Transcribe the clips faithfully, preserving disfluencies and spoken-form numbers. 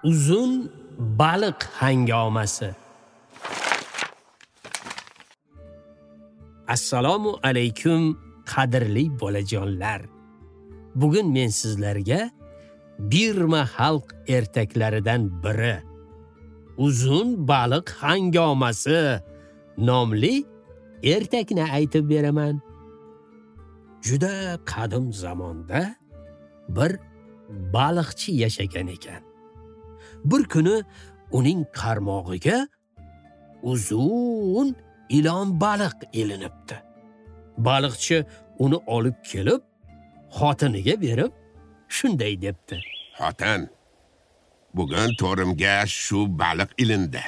Uzun baliq hangomasi. Assalomu alaykum qadrli bolajonlar. Bugun men sizlarga Birma xalq ertaklaridan biri Uzun baliq hangomasi nomli ertakni aytib beraman. Juda qadim zamonda bir baliqchi yashagan ekan. Bir kuni uning qarmog'iga uzun ilon baliq ilinibdi. Baliqchi uni olib kelib, xotiniga berib, shunday debdi: Xotin, bugun to'rimga shu baliq ilindi.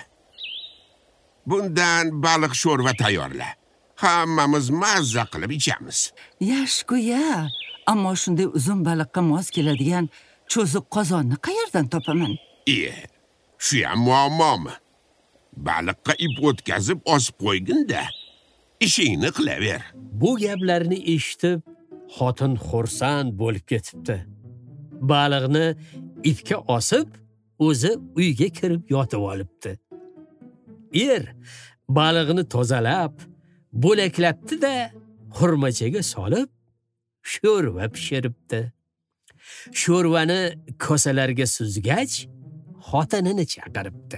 Bundan baliq sho'rva tayyorla. Hammamiz mazza qilib ichamiz. Yaxshi-ku-ya, ammo shunday uzun baliqqa mos keladigan cho'ziq qozonni qayerdan topaman? Iye, shu ham muammomi? Baliqqa ip o'tkazib osib qo'ygin-da, ishingni qilaver. Bu gaplarni eshitib, xotin xursand bo'lib ketibdi. Baliqni ipga osib, o'zi uyga kirib yotib olibdi. Er baliqni tozalab, bo'laklabdi-da, xurmachaga solib, sho'rva pishiribdi. Sho'rvani kosalarga suzgach, xotinini chaqiribdi.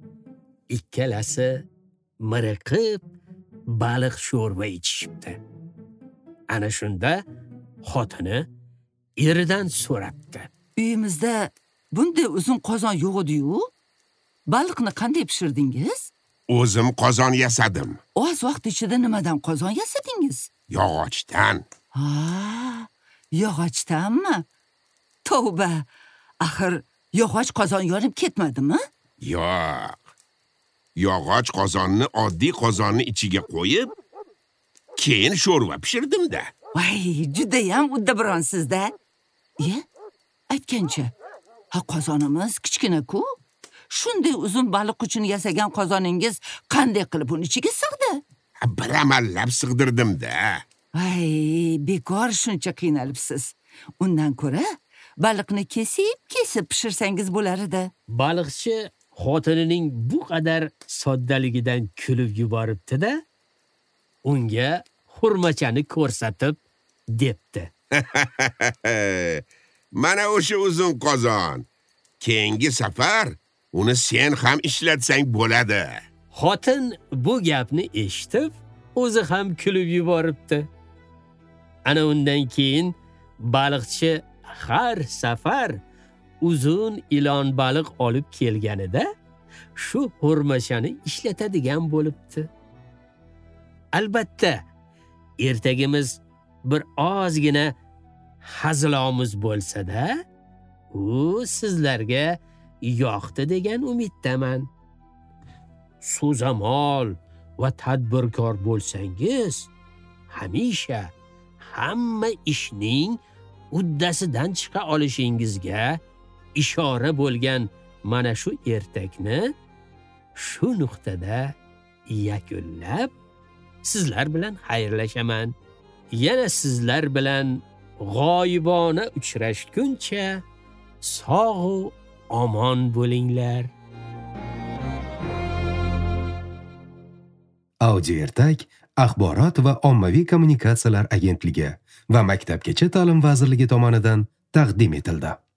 Ikkalasi miriqib baliq sho'rva ichishibdi. Ana shunda xotini eridan so'rabdi: Uyimizda bunday uzun qozon yo'q edi-yu, baliqni qanday pishirdingiz? O'zim qozon yasadim. Oz vaqt ichida nimadan qozon yasadingiz? Yog'ochdan. Ha, yog'ochdanmi? Tavba, axir yog'och qozon yonib ketmadimi? Yo'q. Yog'och qozonni oddiy qozonni ichiga qo'yib, keyin sho'rva pishirdim-da. Voy, juda ham uddaburonsiz-da. Ye, aytgancha, ha qozonimiz kichkina-ku. Shunday uzun baliq uchun yasagan qozoningiz qanday qilib uni ichiga sig'di? Bir amallab sig'dirdim-da. Voy, bekor shuncha qiynalibsiz. Undan ko'ra baliqni kesib-kesib pishirsangiz bo'lar edi. Baliqchi xotinining bu qadar soddaligidan kulib yuboribdi-da, unga xurmachani ko'rsatib debdi: Mana o'sha uzun qozon. Keyingi safar uni sen ham ishlatsang bo'ladi. Xotin bu gapni eshitib, o'zi ham kulib yuboribdi. Ana undan keyin baliqchi har safar uzun ilon baliq olib kelganida shu xurmachani ishlatadigan bo'libdi. Albatta, ertagimiz bir ozgina hazilomuz bo'lsa-da, u sizlarga yoqdi degan umiddaman. So'zamol va tadbirkor bo'lsangiz, hamisha hamma ishning uddasidan chiqa olishingizga ishora bo'lgan mana shu ertakni shu nuqtada yakunlab, sizlar bilan xayrlashaman. Yana sizlar bilan g'oyibona uchrashguncha sog' omon bo'linglar. Audio ertak Axborot va ommaviy kommunikatsiyalar agentligi va Maktabgacha ta'lim vazirligi tomonidan taqdim etildi.